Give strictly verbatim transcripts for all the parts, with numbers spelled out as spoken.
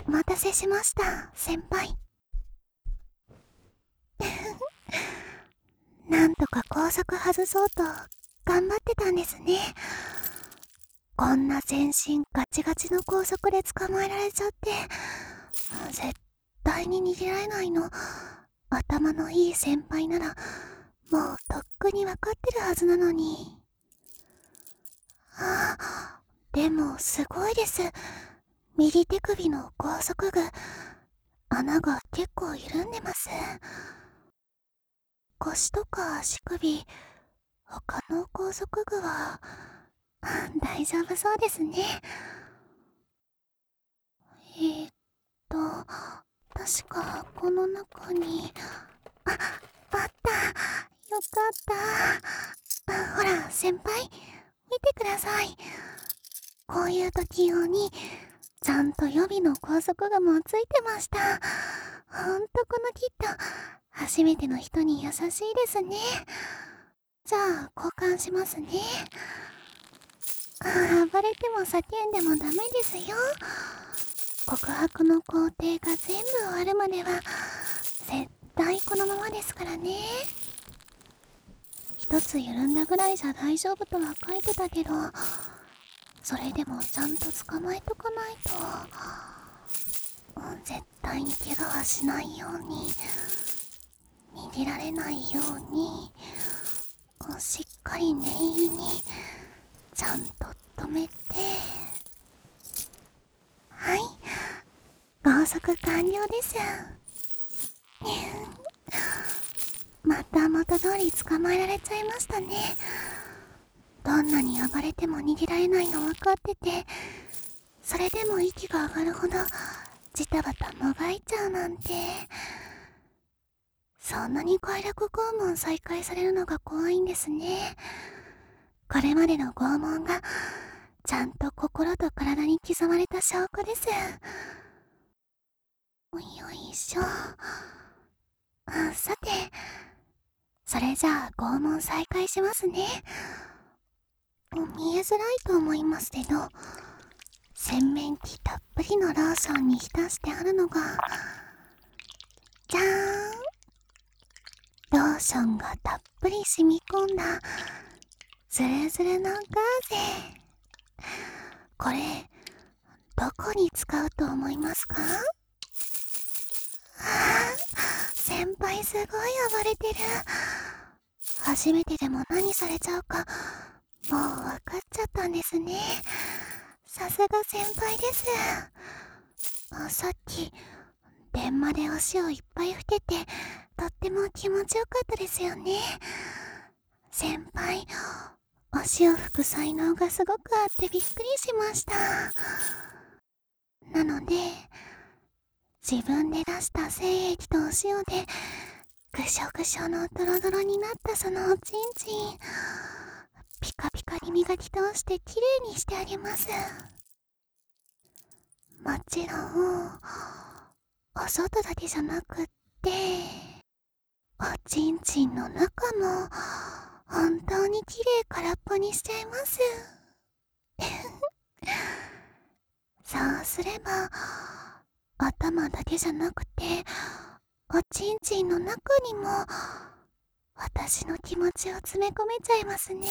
お待たせしました、先輩。なんとか高速外そうと頑張ってたんですね。こんな全身ガチガチの高速で捕まえられちゃって、絶対に逃げられないの。頭のいい先輩ならもうとっくにわかってるはずなのに。ああ、でもすごいです。右手首の高速具、穴が結構緩んでます。腰とか足首、他の高速具は大丈夫そうですね。えー、っと確かこの中に、あ、あった。よかった。ほら先輩、見てください。こういう時用にちゃんと予備の高速具もついてました。ほんとこのキット、初めての人に優しいですね。じゃあ交換しますね。あ、暴れても叫んでもダメですよ。告白の工程が全部終わるまでは絶対このままですからね。一つ緩んだぐらいじゃ大丈夫とは書いてたけど、それでもちゃんと捕まえとかないと、絶対に怪我はしないように、逃げられないように、しっかり念入りにちゃんと止めて。はい、高速完了です。また元通り捕まえられちゃいましたね。どんなに暴れても逃げられないの分かってて、それでも息が上がるほどジタバタもがいちゃうなんて。そんなに快楽拷問再開されるのが怖いんですね。これまでの拷問がちゃんと心と体に刻まれた証拠です。よいしょ。あ、さて、それじゃあ拷問再開しますね。見えづらいと思いますけど、洗面器たっぷりのローションに浸してあるのが、じゃーん、ローションがたっぷり染み込んだズルズルのガーゼ。これどこに使うと思いますか？あー、先輩すごい暴れてる。初めてでも何されちゃうかもう分かっちゃったんですね。さすが先輩です。あ、さっき電話で足をいっぱい吹けてとっても気持ちよかったですよね。先輩、足を拭く才能がすごくあってびっくりしました。なので自分で出した精液とお塩でぐしょぐしょのドロドロになったそのおちんちん、ピカピカに磨き通してきれいにしてあげます。もちろんお外だけじゃなくって、おちんちんの中も本当にきれい空っぽにしちゃいます。そうすれば頭だけじゃなくておちんちんの中にも私の気持ちを詰め込めちゃいますね。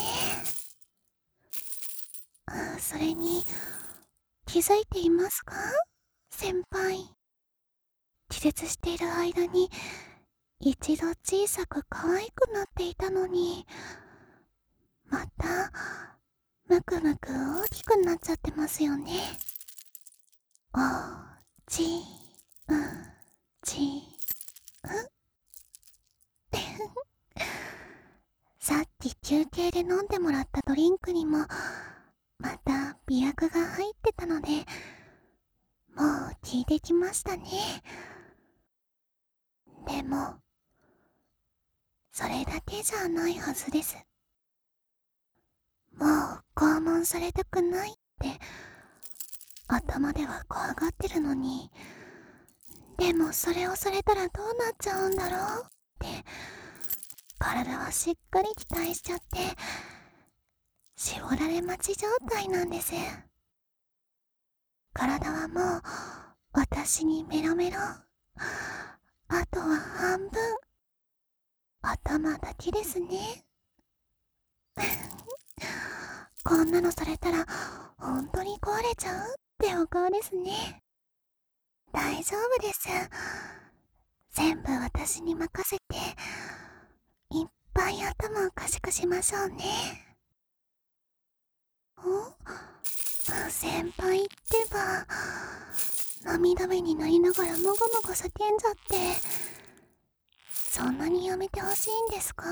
あ、それに気づいていますか、先輩。気絶している間に一度小さく可愛くなっていたのに、またむくむく大きくなっちゃってますよね。おちんちん。さっき休憩で飲んでもらったドリンクにもまた媚薬が入ってたので、もう効いてきましたね。でもそれだけじゃないはずです。もう拷問されたくないって頭では怖がってるのに、でもそれをされたらどうなっちゃうんだろうって体はしっかり期待しちゃって絞られ待ち状態なんです。体はもう私にメロメロ。あとは半分。頭だけですね。こんなのされたら本当に壊れちゃうってお顔ですね。大丈夫です。全部私に任せて、いっぱい頭を賢くしましょうね。お？先輩ってば、涙目になりながらもごもご叫んじゃって、そんなにやめてほしいんですか？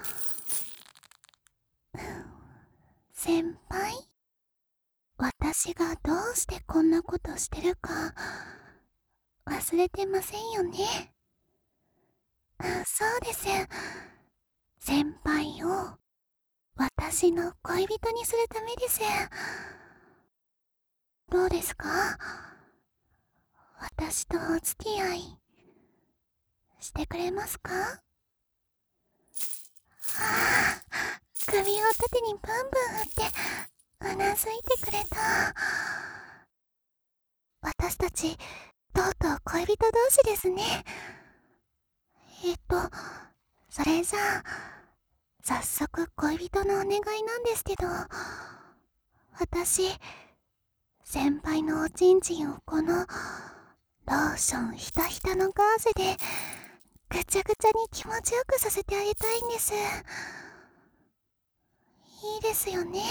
先輩？私がどうしてこんなことしてるか忘れてませんよね。そうです。先輩を私の恋人にするためです。どうですか？私とお付き合いしてくれますか？はあ、首を縦にブンブン振ってうなずいてくれた。私たちとうとう恋人同士ですね。えっとそれじゃあ早速恋人のお願いなんですけど、私先輩のおちんちんをこのローションひたひたのガーゼでぐちゃぐちゃに気持ちよくさせてあげたいんです。いいですよね？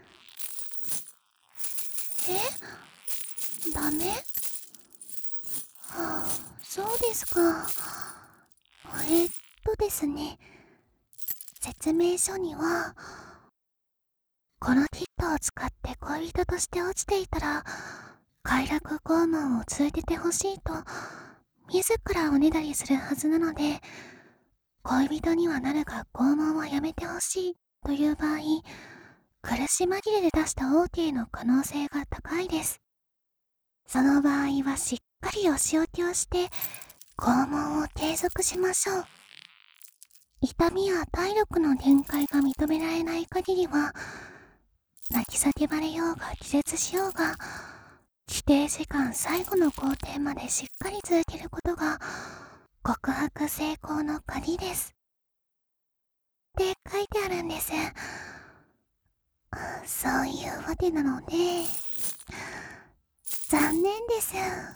え？ダメ？はあ、そうですか。えっとですね、説明書には、このキットを使って恋人として落ちていたら、快楽拷問を続けてほしいと、自らおねだりするはずなので、恋人にはなるが拷問はやめてほしいという場合、苦し紛れで出した OK の可能性が高いです。その場合はしっかりお仕置きをして拷問を継続しましょう。痛みや体力の限界が認められない限りは、泣き叫ばれようが気絶しようが、規定時間最後の工程までしっかり続けることが告白成功の鍵です。って書いてあるんです。そういうわけなので、残念です。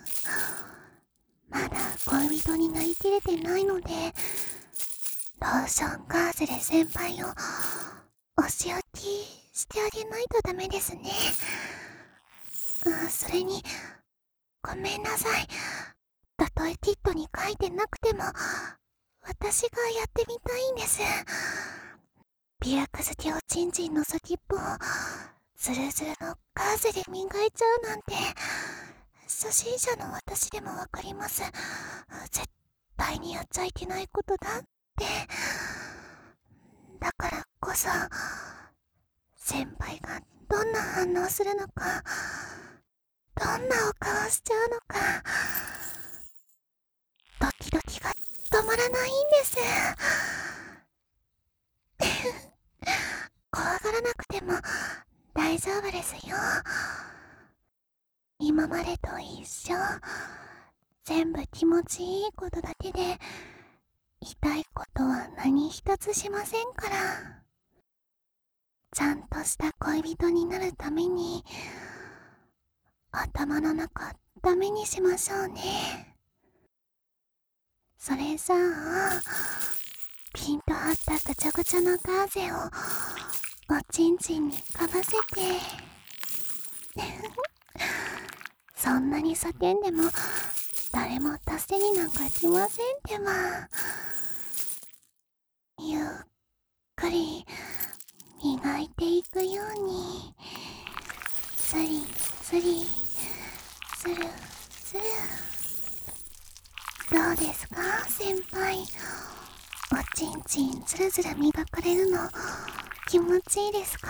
まだ恋人になりきれてないので、ローションガーゼで先輩をお仕置きしてあげないとダメですね。あ、それに、ごめんなさい。たとえキットに書いてなくても、私がやってみたいんです。美薬漬けをチンチンの先っぽをズルズルのガーゼで磨いちゃうなんて、初心者の私でもわかります。絶対にやっちゃいけないことだって。だからこそ、先輩がどんな反応するのか、どんなお顔しちゃうのか、ドキドキが止まらないんです。怖がらなくても大丈夫ですよ。今までと一緒。全部気持ちいいことだけで、痛いことは何一つしませんから。ちゃんとした恋人になるために、頭の中ダメにしましょうね。それじゃあ、ピンと張ったぐちゃぐちゃなガーゼをおちんちんにかぶせてそんなに叫んでも誰も助けになんか来ませんってば。ゆっくり磨いていくように、スリスリスルスル。どうですか先輩？おちんちんずるずる磨かれるの気持ちいいですか？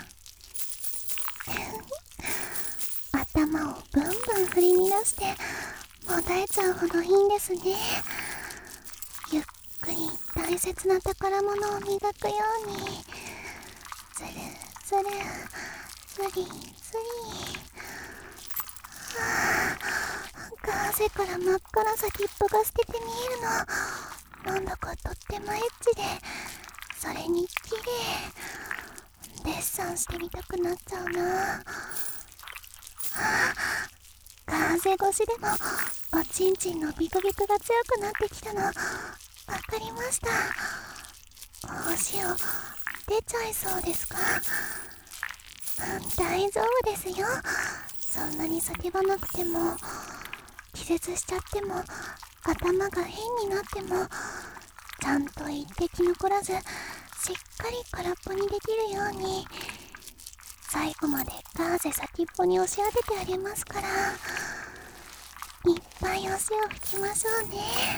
頭をブンブン振り乱してもだえちゃうほどいいんですね。ゆっくり大切な宝物を磨くように、ずるずるずりずり。はあ、ガー汗から真っ赤な先っぽが透けて見えるの、なんだかとってもエッチで、それに綺麗。デッサンしてみたくなっちゃうな。はあ、風越しでもおちんちんのビクビクが強くなってきたの、わかりました。お塩出ちゃいそうですか？うん、大丈夫ですよ。そんなに叫ばなくても、気絶しちゃっても、頭が変になっても、ちゃんと一滴残らず、しっかり空っぽにできるように、最後までガーゼ先っぽに押し当ててあげますから、いっぱいお塩拭きましょうね。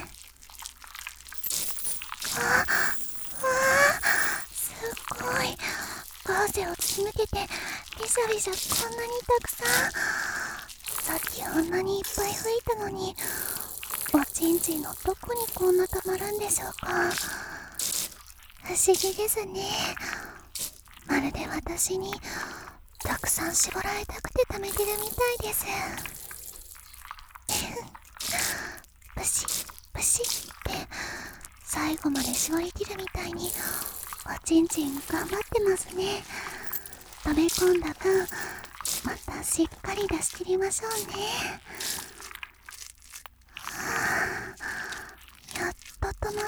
あ、わあ、すごい。ガーゼを突き抜けて、びしゃびしゃこんなにたくさん。さっきあんなにいっぱい拭いたのに、おちんちんのどこにこんなたまるんでしょうか。不思議ですね。まるで私にたくさん絞られたくて溜めてるみたいです。プシップシッって最後まで絞り切るみたいにおちんちん頑張ってますね。溜め込んだ分またしっかり出し切りましょうね。はあ、やっと止まった。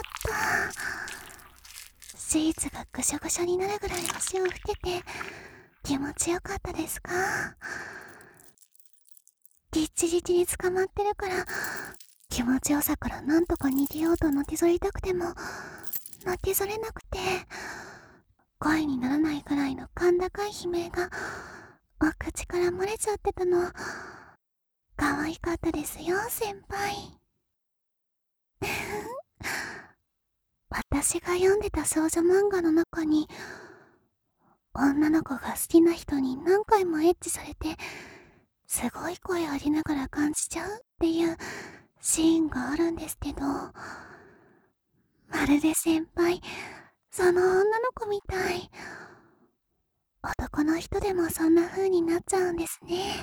シーツがぐしょぐしょになるぐらい足を拭けて気持ちよかったですか？ぎっちぎちに捕まってるから気持ちよさからなんとか逃げようとのけぞりたくてものけぞれなくて、声にならないくらいの甲高い悲鳴がお口から漏れちゃってたの。可愛かったですよ先輩。私が読んでた少女漫画の中に女の子が好きな人に何回もエッチされてすごい声ありながら感じちゃうっていうシーンがあるんですけど、まるで先輩その女の子みたい。男の人でもそんな風になっちゃうんですね。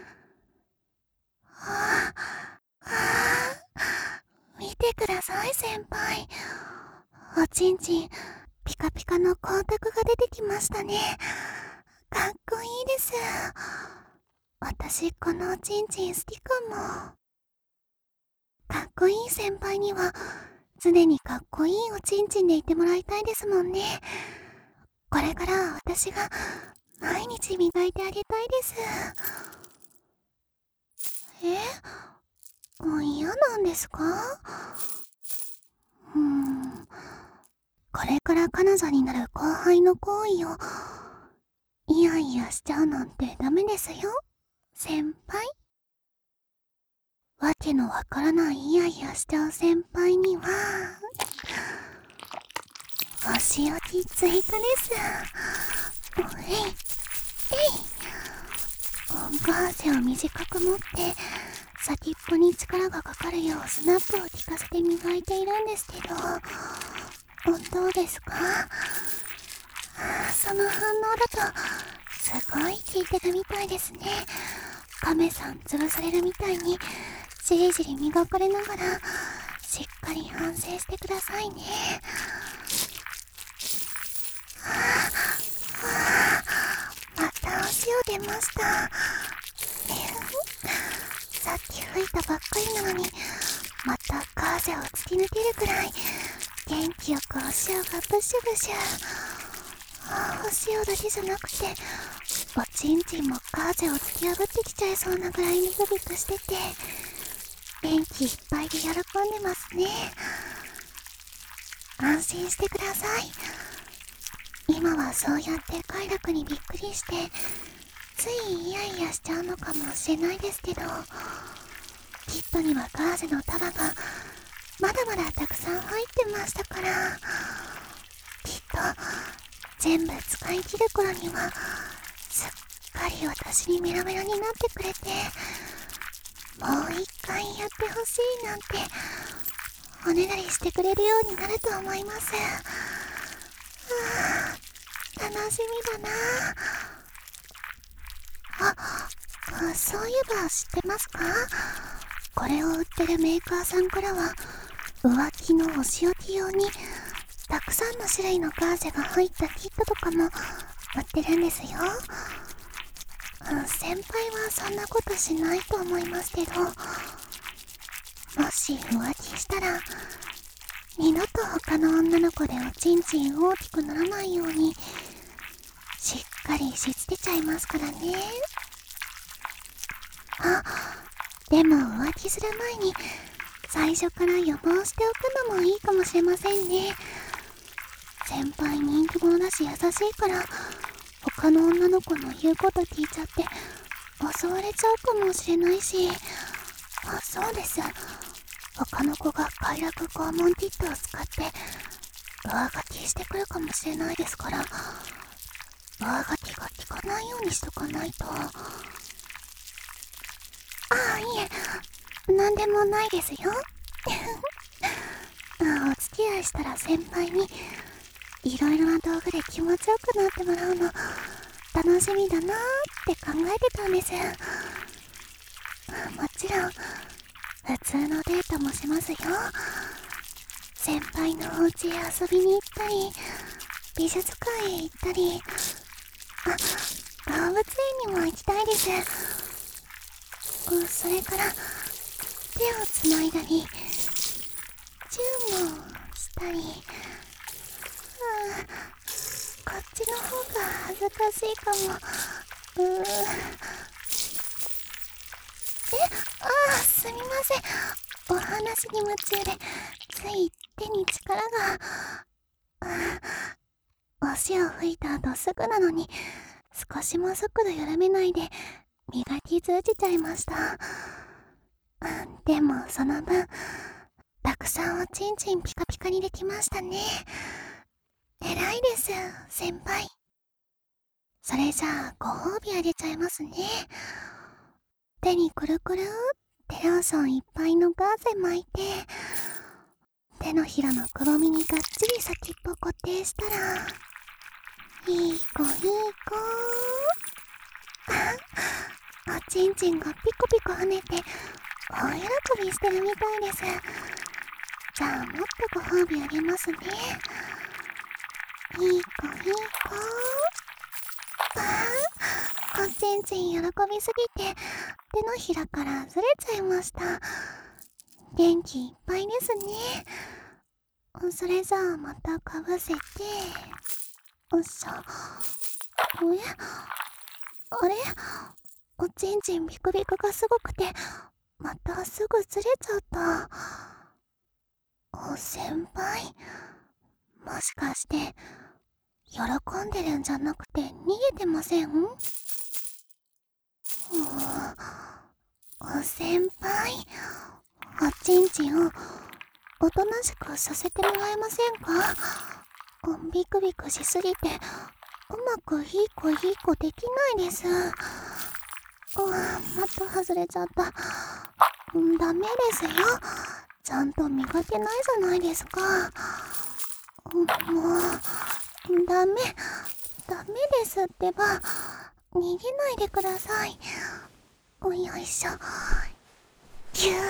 はあ、はあ、見てください先輩。おちんちんピカピカの光沢が出てきましたね。かっこいいです。私このおちんちん好きかも。かっこいい先輩には常にかっこいいおちんちんでいてもらいたいですもんね。これからは私が毎日磨いてあげたいです。え？もう嫌なんですか？うーん。これから彼女になる後輩の行為をイヤイヤしちゃうなんてダメですよ先輩。わけのわからないイヤイヤしちゃう先輩にはお仕置き追加です。おえいえい。ガーゼを短く持って先っぽに力がかかるようスナップを効かせて磨いているんですけど、どうですか？その反応だとすごい効いてるみたいですね。カメさん潰されるみたいにじりじり磨かれながらしっかり反省してくださいね。はあ、はあ、またお塩出ました。さっき吹いたばっかりなのにまたガーゼを突き抜けるくらい元気よくお塩がブシュブシュ。お塩だけじゃなくておちんちんもガーゼを突き破ってきちゃいそうなぐらいビクビクしてて元気いっぱいで喜んでますね。安心してください。今はそうやって快楽にびっくりしてついイヤイヤしちゃうのかもしれないですけど、キットにはガーゼの束がまだまだたくさん入ってましたから、きっと全部使い切る頃にはすっかり私にメラメラになってくれて、もう一回やってほしいなんておねだりしてくれるようになると思います。はあ、楽しみだなあ。あ、そういえば知ってますか？ これを売ってるメーカーさんからは浮気のお仕置き用にたくさんの種類のガーゼが入ったキットとかも売ってるんですよ。うん、先輩はそんなことしないと思いますけど、もし浮気したら二度と他の女の子でおちんちん大きくならないようにしっかりしつけちゃいますからね。あ、でも浮気する前に最初から予防しておくのもいいかもしれませんね。先輩人気者だし優しいから他の女の子の言うこと聞いちゃって襲われちゃうかもしれないし、あ、そうです、他の子が快楽拷問キットを使って上書きしてくるかもしれないですから、上書きが効かないようにしとかないと。ああ、いえ、なんでもないですよ。あ、お付き合いしたら先輩にいろいろな道具で気持ちよくなってもらうの楽しみだなーって考えてたんです。もちろん普通のデートもしますよ。先輩のお家へ遊びに行ったり美術館へ行ったり、あ、動物園にも行きたいです。うん、それから手をつないだりチューもしたり、うん、こっちの方が恥ずかしいかも。うーん、え、ああ、すみません、お話に夢中でつい手に力が。お塩吹いた後すぐなのに少しも速度緩めないで磨き通じちゃいました。でもその分たくさんおちんちんピカピカにできましたね。偉いです先輩。それじゃあご褒美あげちゃいますね。手にくるくるってローションいっぱいのガーゼ巻いて手のひらのくぼみにがっちり先っぽ固定したら、いい子いい子おちんちんがピコピコ跳ねて大喜びしてるみたいです。じゃあもっとご褒美あげますね。いい子いい子。あー、おちんちん喜びすぎて手のひらからずれちゃいました。元気いっぱいですね。それじゃあまたかぶせて、おっしょ。え、あれ、おちんちんビクビクがすごくてまたすぐずれちゃった。お先輩、もしかして喜んでるんじゃなくて逃げてません？お先輩、おちんちんをおとなしくさせてもらえませんか？ビクビクしすぎてうまくいい子いい子できないです。うわ、また外れちゃった。ダメですよ、ちゃんと磨けないじゃないですか。もうダメダメですってば、逃げないでください。およいしょ、ぎゅー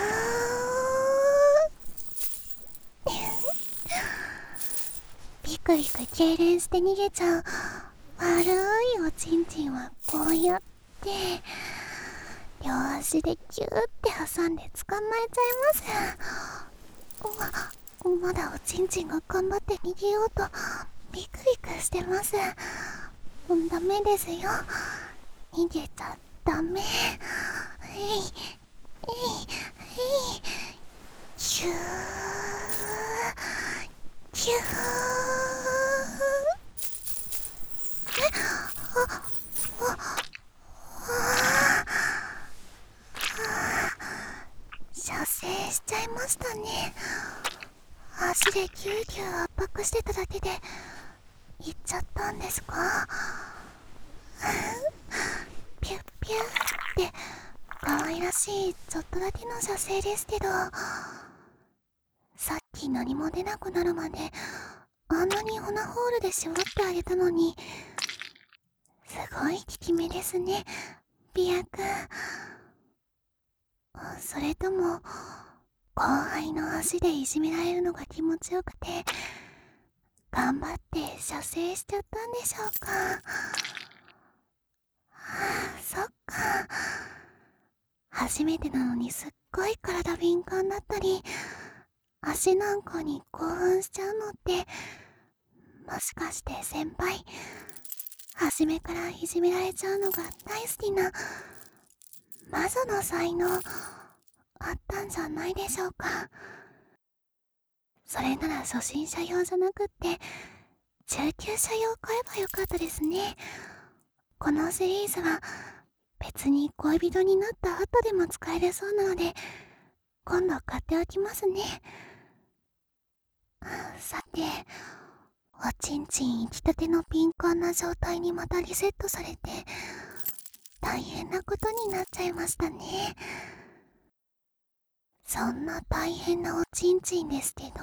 ビクビク痙攣して逃げちゃう悪いおちんちんはこうやって両足でギューって挟んで捕まえちゃいます。ま、まだおちんちんが頑張って逃げようとビクビクしてます。ダメですよ、逃げちゃダメ。えいえいえい、キューキュー。え、ああ射精しちゃいましたね。足でギューギュー圧迫してただけで行っちゃったんですか？ピュッピュッって可愛らしいちょっとだけの射精ですけど、さっき何も出なくなるまであんなにオナホールで絞ってあげたのに、すごい効き目ですね、ビア君。 それとも後輩の足でいじめられるのが気持ちよくて頑張って射精しちゃったんでしょうか。はあ、そっか。初めてなのにすっごい体敏感だったり足なんかに興奮しちゃうのってもしかして先輩初めからいじめられちゃうのが大好きな魔女の才能あったんじゃないでしょうか。それなら初心者用じゃなくって中級者用買えばよかったですね。このシリーズは別に恋人になった後でも使えるそうなので今度買っておきますね。さて、おちんちん行きたての敏感な状態にまたリセットされて大変なことになっちゃいましたね。そんな大変なおちんちんですけど、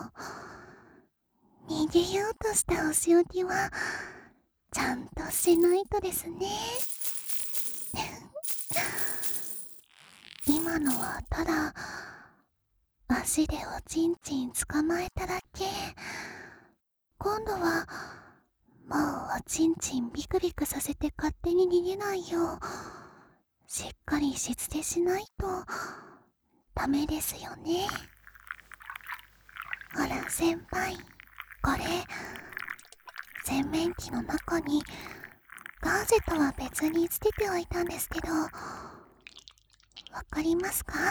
逃げようとしたお仕置きはちゃんとしないとですね。今のはただ足でおちんちん捕まえただけ。今度はもうおちんちんビクビクさせて勝手に逃げないようしっかりしつけしないとダメですよね。ほら先輩、これ洗面器の中にガーゼとは別につけておいたんですけどわかりますか？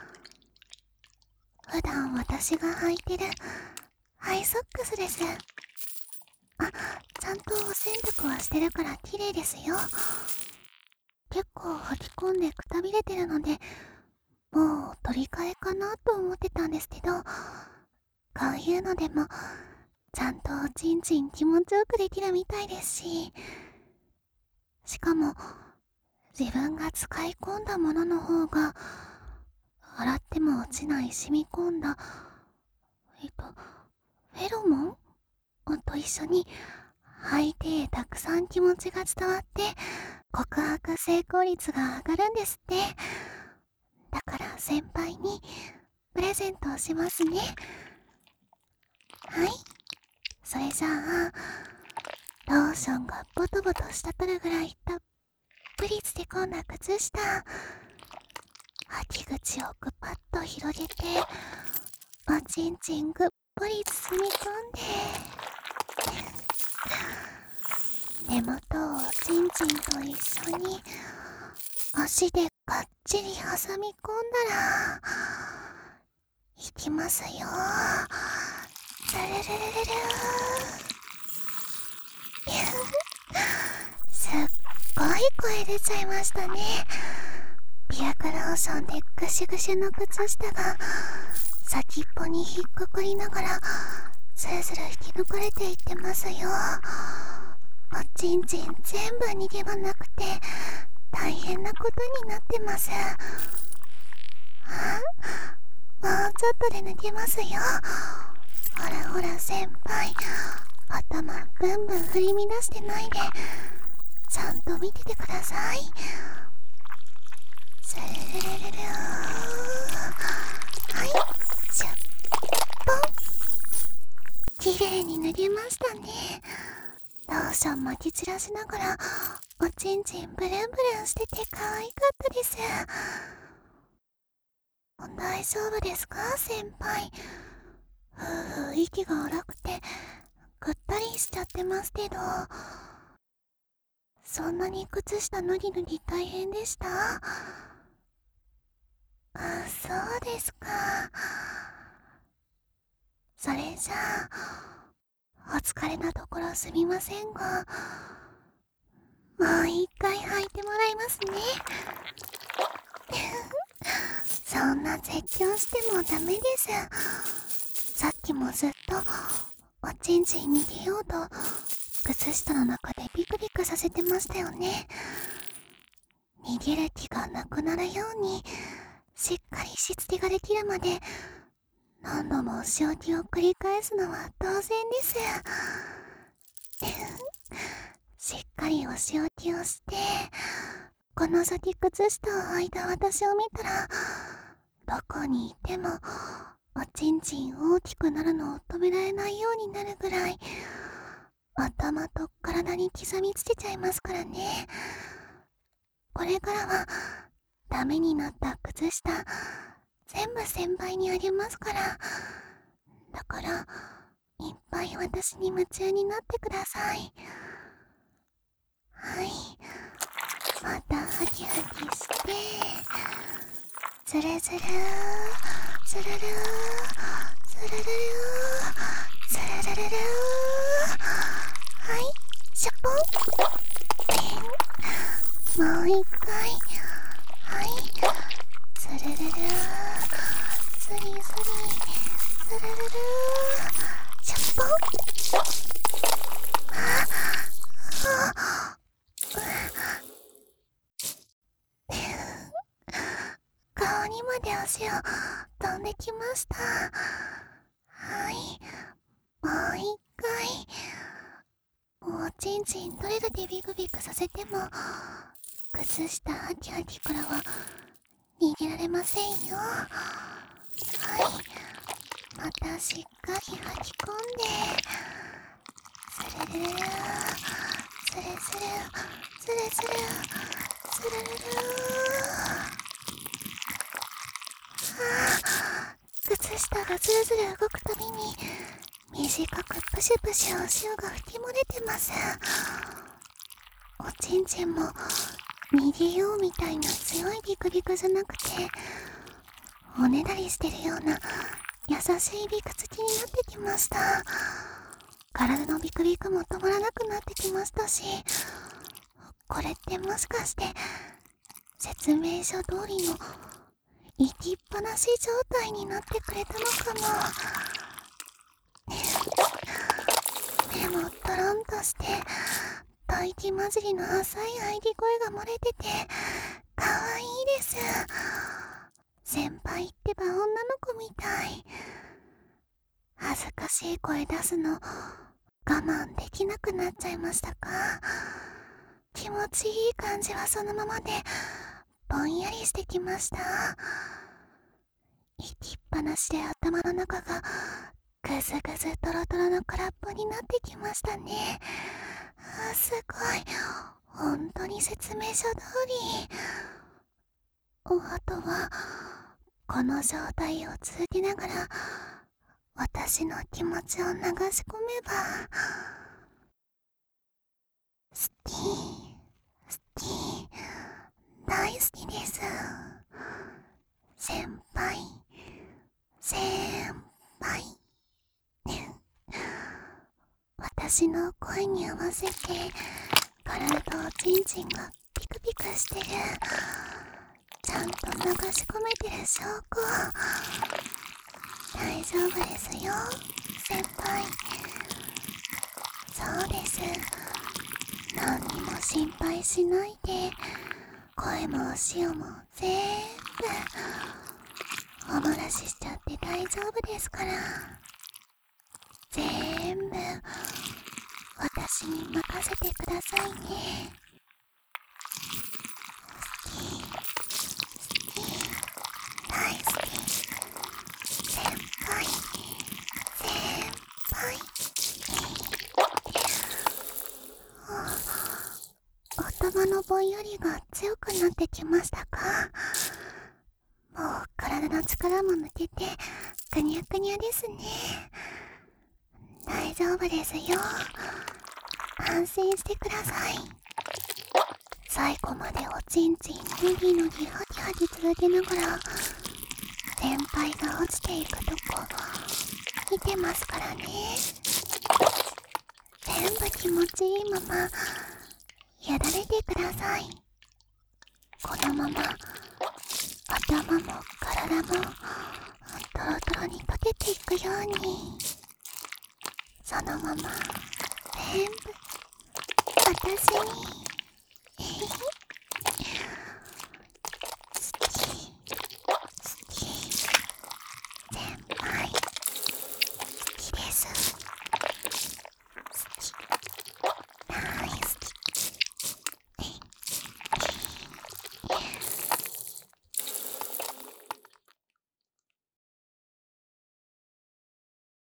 普段私が履いてるハイソックスです。あ、ちゃんとお洗濯はしてるから綺麗ですよ。結構履き込んでくたびれてるのでもう取り替えかなと思ってたんですけど、こういうのでもちゃんとおちんちん気持ちよくできるみたいですし、しかも自分が使い込んだものの方が洗っても落ちない染み込んだえっとフェロモンと一緒に履いてたくさん気持ちが伝わって告白成功率が上がるんですって。だから先輩にプレゼントをしますね。はい、それじゃあローションがボトボト滴るぐらいたっぷり漬け込んだ靴下、履き口をグパッと広げておちんちんぐっぽり包み込んで根元をおちんちんと一緒に足でがっちり挟み込んだらいきますよ。ルルルルルすっごい声出ちゃいましたね。ピアクローションでぐしゅぐしゅの靴下が先っぽに引っかかりながらスルスル引き抜かれていってますよ。おちんちん全部逃げ場なくて大変なことになってます。あ、もうちょっとで抜けますよ。ほらほら先輩、頭ブンブン振り乱してないでちゃんと見ててください。スルルルルルー、はい、シュッポン。綺麗に脱げましたね。ローション巻き散らしながらおちんちんブルンブルンしてて可愛かったです。大丈夫ですか先輩。ふうふう息が荒くてぐったりしちゃってますけど、そんなに靴下脱ぎ脱ぎ大変でした？あ、そうですか。それじゃあお疲れなところすみませんがもう一回履いてもらいますね。そんな絶叫してもダメです。さっきもずっとおちんちん逃げようと靴下の中でビクビクさせてましたよね。逃げる気がなくなるようにしっかりしつけができるまで何度もお仕置きを繰り返すのは当然です。しっかりお仕置きをしてこの先靴下を履いた私を見たらどこにいてもおちんちん大きくなるのを止められないようになるぐらい頭と体に刻みつけちゃいますからね。これからはダメになった靴下全部先輩にあげますから。だからいっぱい私に夢中になってください。はい、またハキハキしてズルズルズルルズルルルズルルルル。はい、シャポン。もう一回。はい、ズルルルスリスリズルルルシャポン。ああ顔にまで足を飛んできました。はい、もう一回。おちんちんどれだけビクビクさせても靴下ハキハキからは逃げられませんよ。はい、またしっかり吐き込んでスルルルルスルスルスルスルスルルル。あー、靴下がズルズル動くたびに短くプシュプシュお塩が吹き漏れてます。おちんちんも逃げようみたいな強いビクビクじゃなくておねだりしてるような優しいビクつきになってきました。体のビクビクも止まらなくなってきましたし、これってもしかして説明書通りの行きっぱなし状態になってくれたのかも。目もトロンとして吐息混じりの浅い喘ぎ声が漏れててかわいいです。先輩ってば女の子みたい。恥ずかしい声出すの我慢できなくなっちゃいましたか？気持ちいい感じはそのままでぼんやりしてきました。息っぱなしで頭の中がぐずぐずトロトロの空っぽになってきましたね。あ、すごい。本当に説明書通り。あとはこの状態を続けながら私の気持ちを流し込めば。好き好き大好きです。先輩先輩私の声に合わせて体とおちんちんがピクピクしてる。ちゃんと流し込めてる証拠。大丈夫ですよ先輩。そうです、何にも心配しないで。声もお塩も全部お漏らししちゃって大丈夫ですから。全部私に任せてくださいね。好き好き大好き先輩先輩。頭のぼんやりが強くなってきましたか？もう体の力も抜けてくにゃくにゃですね。大丈夫ですよ、安心してください。最後までおちんちんのぎのぎハキハキ続けながら先輩が落ちていくとこ見てますからね。全部気持ちいいままやられてください。このまま頭も体もトロトロに溶けていくように、そのまま全部私に